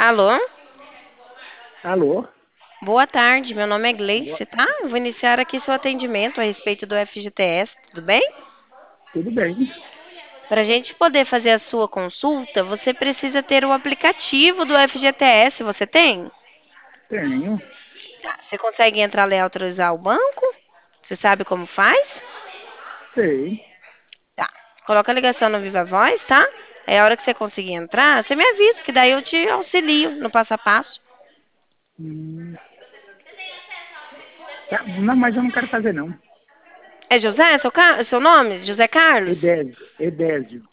Alô? Alô? Boa tarde, meu nome é Boa- Gleice, tá? Eu vou iniciar aqui seu atendimento a respeito do FGTS, tudo bem? Tudo bem? Para a gente poder fazer a sua consulta, você precisa ter o aplicativo do FGTS, você tem? Tenho. Tá. Você consegue entrar lá e autorizar o banco? Você sabe como faz? Sei. Tá. Coloca a ligação no Viva Voz, tá? Aí a hora que você conseguir entrar, você me avisa, que daí eu te auxilio no passo a passo. Hum, tá. Não, mas eu não quero fazer, não. É José, seu nome? José Carlos? Edésio. Edésio.